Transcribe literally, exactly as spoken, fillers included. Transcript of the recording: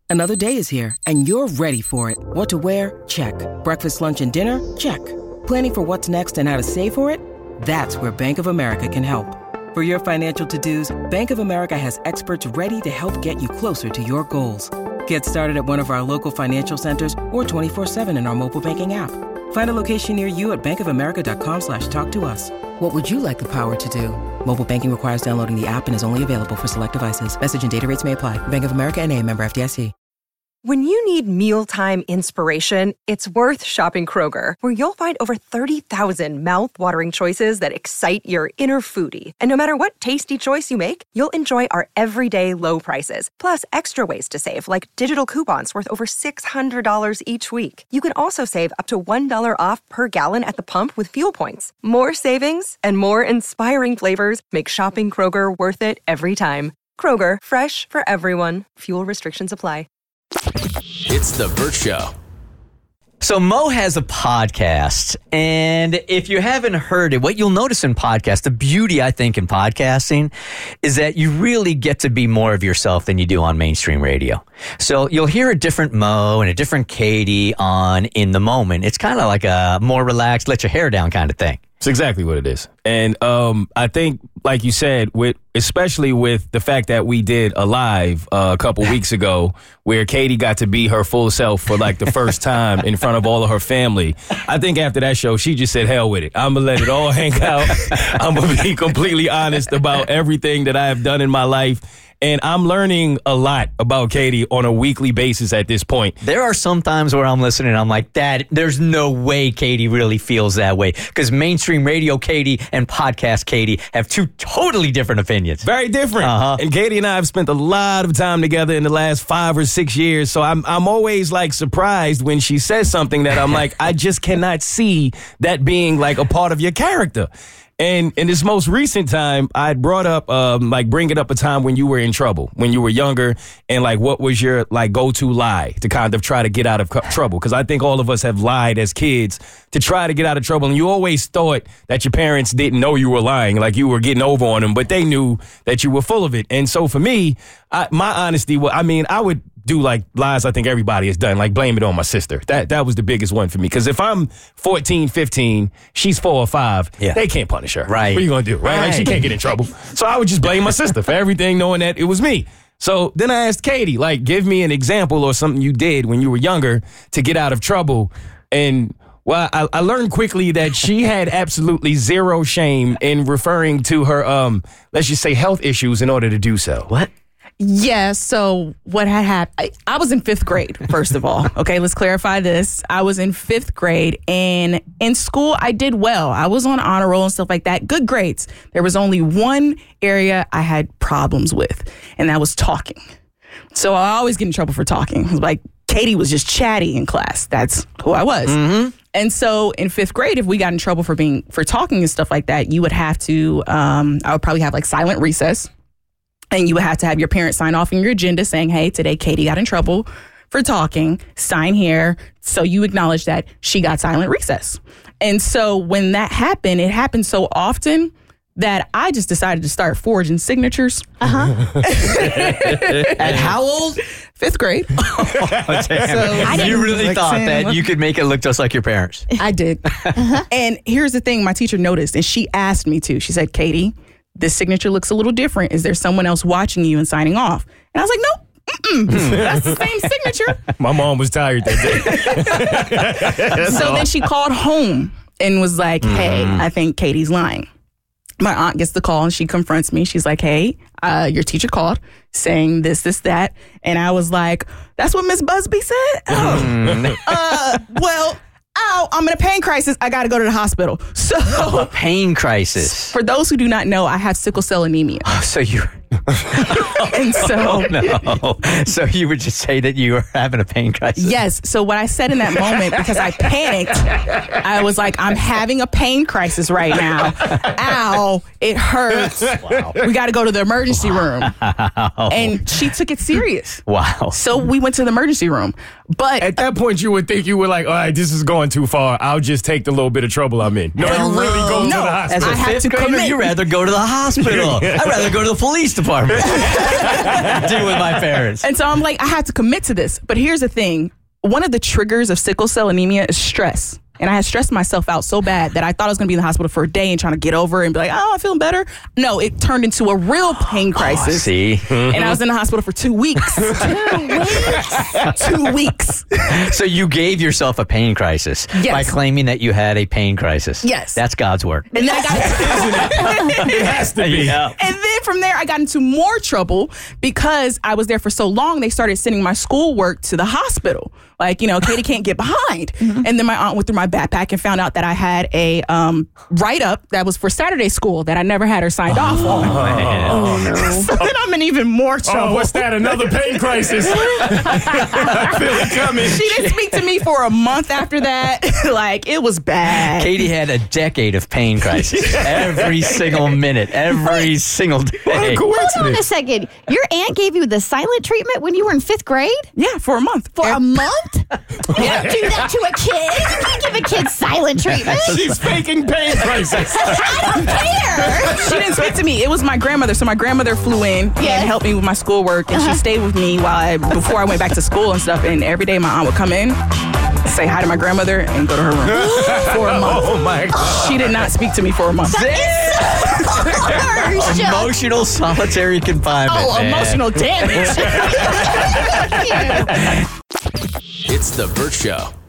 Another day is here, and you're ready for it. What to wear? Check. Breakfast, lunch, and dinner? Check. Planning for what's next and how to save for it? That's where Bank of America can help. For your financial to-dos, Bank of America has experts ready to help get you closer to your goals. Get started at one of our local financial centers or twenty-four seven in our mobile banking app. Find a location near you at bankofamerica.com slash talk to us. What would you like the power to do? Mobile banking requires downloading the app and is only available for select devices. Message and data rates may apply. Bank of America N A, member F D I C. When you need mealtime inspiration, it's worth shopping Kroger, where you'll find over thirty thousand mouth-watering choices that excite your inner foodie. And no matter what tasty choice you make, you'll enjoy our everyday low prices, plus extra ways to save, like digital coupons worth over six hundred dollars each week. You can also save up to one dollar off per gallon at the pump with fuel points. More savings and more inspiring flavors make shopping Kroger worth it every time. Kroger, fresh for everyone. Fuel restrictions apply. It's The Bert Show. So Mo has a podcast, and if you haven't heard it, what you'll notice in podcasts, the beauty, I think, in podcasting is that you really get to be more of yourself than you do on mainstream radio. So you'll hear a different Mo and a different Katie on in the moment. It's kind of like a more relaxed, let your hair down kind of thing. It's exactly what it is. And um, I think, like you said, with especially with the fact that we did a live uh, a couple weeks ago where Katie got to be her full self for like the first time in front of all of her family. I think after that show, she just said, hell with it. I'm going to let it all hang out. I'm going to be completely honest about everything that I have done in my life. And I'm learning a lot about Katie on a weekly basis at this point. There are some times where I'm listening and I'm like, Dad, there's no way Katie really feels that way. Because mainstream radio Katie and podcast Katie have two totally different opinions. Very different. Uh-huh. And Katie and I have spent a lot of time together in the last five or six years. So I'm I'm always like surprised when she says something that I'm like, I just cannot see that being like a part of your character. And in this most recent time, I brought up, um, like, bringing up a time when you were in trouble, when you were younger, and, like, what was your, like, go-to lie to kind of try to get out of co- trouble? Because I think all of us have lied as kids to try to get out of trouble, and you always thought that your parents didn't know you were lying, like you were getting over on them, but they knew that you were full of it. And so for me, I, my honesty, well, I mean, I would do like lies I think everybody has done, like blame it on my sister. That that was the biggest one for me. Because if I'm fourteen, fifteen, she's four or five, yeah. They can't punish her. Right. What are you going to do? Right? right. Like she can't get in trouble. So I would just blame my sister for everything, knowing that it was me. So then I asked Katie, like, give me an example or something you did when you were younger to get out of trouble. And well, I, I learned quickly that she had absolutely zero shame in referring to her, um, let's just say, health issues in order to do so. What? Yeah, so what had happened, I, I was in fifth grade, first of all. Okay, let's clarify this. I was in fifth grade, and in school, I did well. I was on honor roll and stuff like that. Good grades. There was only one area I had problems with, and that was talking. So I always get in trouble for talking. It was like, Katie was just chatty in class. That's who I was. Mm-hmm. And so in fifth grade, if we got in trouble for being for talking and stuff like that, you would have to, um, I would probably have like silent recess. And you would have to have your parents sign off in your agenda saying, hey, today Katie got in trouble for talking, sign here. So you acknowledge that she got silent recess. And so when that happened, it happened so often that I just decided to start forging signatures. Uh-huh. At how old? Fifth grade. Oh, damn. So, you really like thought saying, that you could make it look just like your parents. I did. Uh-huh. And here's the thing, my teacher noticed, and she asked me to. She said, Katie, this signature looks a little different. Is there someone else watching you and signing off? And I was like, nope. Mm-mm. That's the same signature. My mom was tired that day. So then she called home and was like, hey, mm. I think Katie's lying. My aunt gets the call and she confronts me. She's like, hey, uh, your teacher called saying this, this, that. And I was like, that's what Miss Busby said? Oh, mm. uh, well... Ow, I'm in a pain crisis. I got to go to the hospital. So, oh, a pain crisis. For those who do not know, I have sickle cell anemia. Oh, so you... and so... Oh, no. So you would just say that you were having a pain crisis? Yes. So what I said in that moment, because I panicked, I was like, I'm having a pain crisis right now. Ow, it hurts. Wow. We got to go to the emergency room. Wow. And she took it serious. Wow. So we went to the emergency room. But at that point, you would think you were like, all right, this is going too far. I'll just take the little bit of trouble I'm in. No, you really go no, to the hospital. As a fifth grader, you'd rather go to the hospital. I'd rather go to the police department. Deal with my parents. And so I'm like, I have to commit to this. But here's the thing. One of the triggers of sickle cell anemia is stress. And I had stressed myself out so bad that I thought I was going to be in the hospital for a day and trying to get over it and be like, oh, I'm feeling better. No, it turned into a real pain crisis. Oh, see? And I was in the hospital for two weeks. two weeks? Two weeks. So you gave yourself a pain crisis Yes. by claiming that you had a pain crisis. Yes. That's God's work. And then I got It has to be. Yeah. And then from there, I got into more trouble because I was there for so long. They started sending my schoolwork to the hospital. Like, you know, Katie can't get behind. Mm-hmm. And then my aunt went through my backpack and found out that I had a um, write-up that was for Saturday school that I never had her signed oh, off on. Oh, no. So then I'm in even more trouble. Oh, what's that? Another pain crisis. I feel it coming. She didn't speak to me for a month after that. Like, it was bad. Katie had a decade of pain crisis. Every single minute, every single day. What a coincidence. Hold on a second. Your aunt gave you the silent treatment when you were in fifth grade? Yeah, for a month. For and- a month? You don't do that to a kid. You can't give a kid silent treatment. She's faking pain crisis. I don't care. She didn't speak to me. It was my grandmother. So my grandmother flew in Yes. and helped me with my schoolwork, and Uh-huh. she stayed with me while I before I went back to school and stuff. And every day my aunt would come in, say hi to my grandmother, and go to her room for a month. Oh my God. She did not speak to me for a month. Harsh. Emotional solitary confinement. Oh, man. emotional damage. It's The Burt Show.